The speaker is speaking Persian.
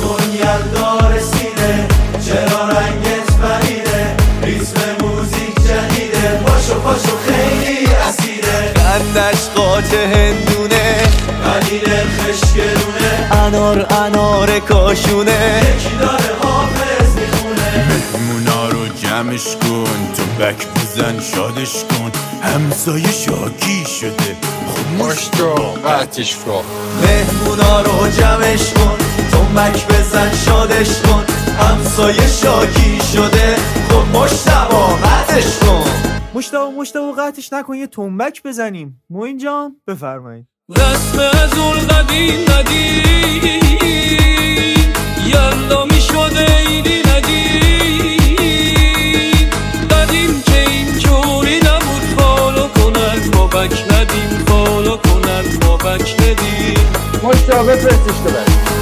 یلدا رسیده، چرا رنگت پریده، ریتم موزیک جدیده، پاشو پاشو خیلی اسیده، قندش قاطع هندونه، ولی نرخش گرونه، انار کاشونه، یکی داره حافظ میخونه. مهمونا رو جمعش کن، تو بک بزن شادش کن، همسایه شاکی شده خب مشتو قطعش کن. مهمونا رو جمعش کن، تنبک بزن شادش کن، همسایه شاکی شده خب مشتبا قطعش کن. مشتبا قطعش نکن، یه تنبک بزنیم. موین جان بفرمایید. رسم از اون قدیم یلا می شده ایدی قدیم که اینجوری نبود، فالو کنن بابک ندیم، فالو کنن بابک ندیم. مشتو بفرستش تو بریم.